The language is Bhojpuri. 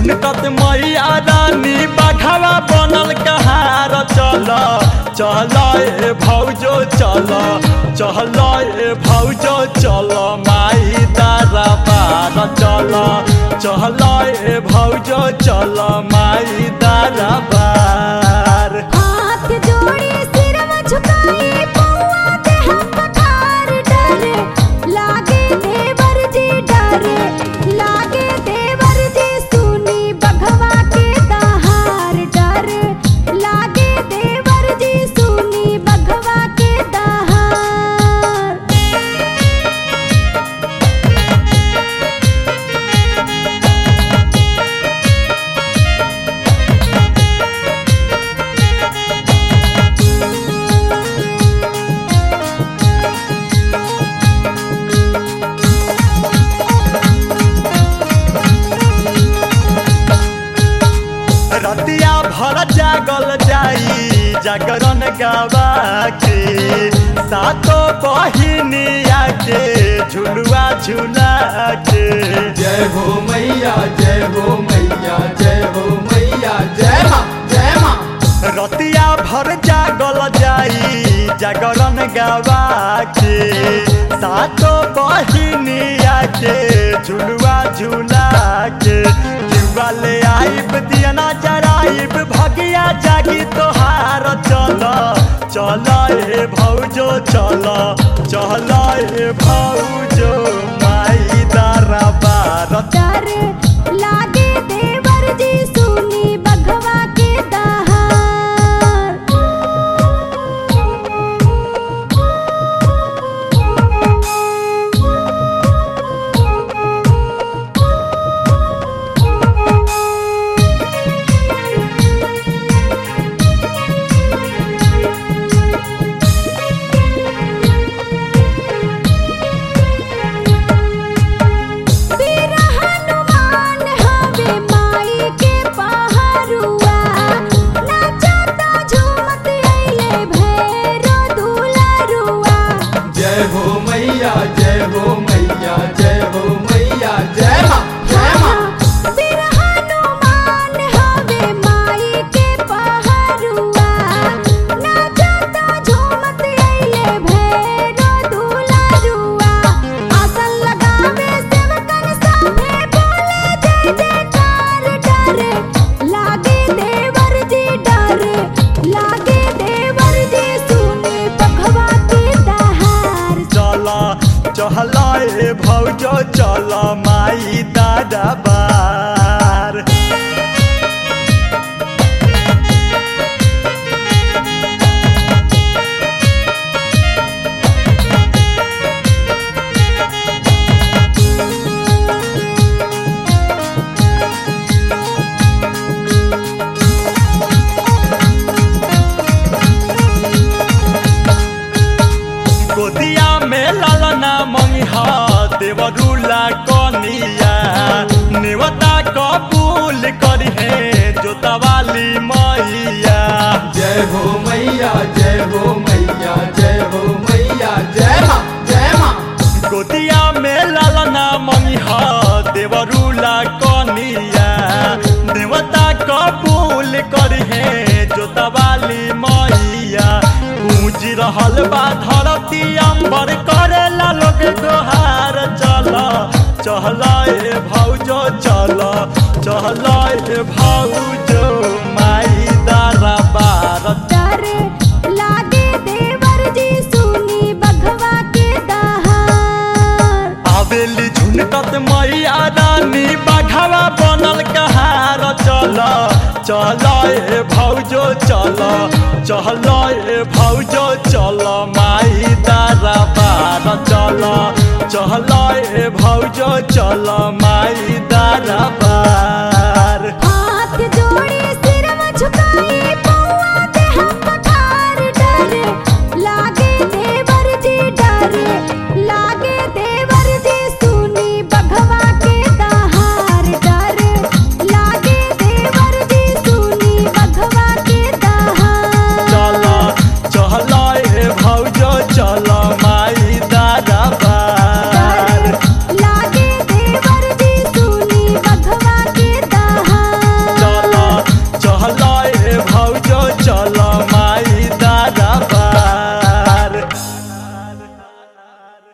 झुनकत मैया रानी बाघवा बनल कहार। चल चल ए भौजो चल चल ए भौजो चल माई दरबार। चल चल ए भौजो चल माई दरबार। हाथ जोड़ी सिरवा झुकाए पौआ पे हम पठार। डरे लागे देवर जी डरे लागे देवर जी सुनी बघवा के दहार। डरे लागे देवर जी सुनी बघवा के दहार। रतिया भर जागल जाई जागरण गावा के। सातो बहिनिया के झुलुआ झुला के। जय हो मैया जय हो मैया जय हो मैया जय माँ जय माँ। रतिया भर जागल जाई जागरण गावा के। सातो बहिनिया के झुलुआ झुला के। जुआ ले आइब दियना जराइब भगिया जागी तोहार। चल चल ए भौजो चल चल ए भौजो माई दरबार। डरे लागे देवर जी सुनी बघवा के दहार। वीर हनुमान हवे माई के पहरुआ। नाचता झूमत अइले भैरो दुलरुआ। जय हो मैया जय हो मैया जय हो मैया जय माँ जय माँ। वीर हनुमान हवे माई के पहरुआ। नाचता झूमत अइले भैरो दुलरुआ। आसन लगावे सेवकन साथे बोले जय जयकार। डरे लागे देवर जी डरे लागे देवर जी सुनी बघवा के दहार। चल चल ए भौजो चल माई दरबार। गोदिया में लालना मंगिहा देवरुला कनिया। नेवता कबूल करी है जोतवाली मैया। जय हो मैया जय हो मैया जय हो मैया जय माँ जय माँ। गोदिया में लालना मंगिहा देवरुला कनिया। देवता कबूल करी है जोतवाली मैया। गूंज रहल बा धरती अंबर करेला लोग दोहार। चल चल ए भौजो चल चल ए भौजो माई दरबार। डरे लागे देवर जी सुनी बघवा के दहार। आवेली झुनकत मैया रानी बाघवा बनल कहार। चल चल ए भौजो चल चल ए भौजो चल माई दरबार। चल चल ए भौजो चल माई दरबार।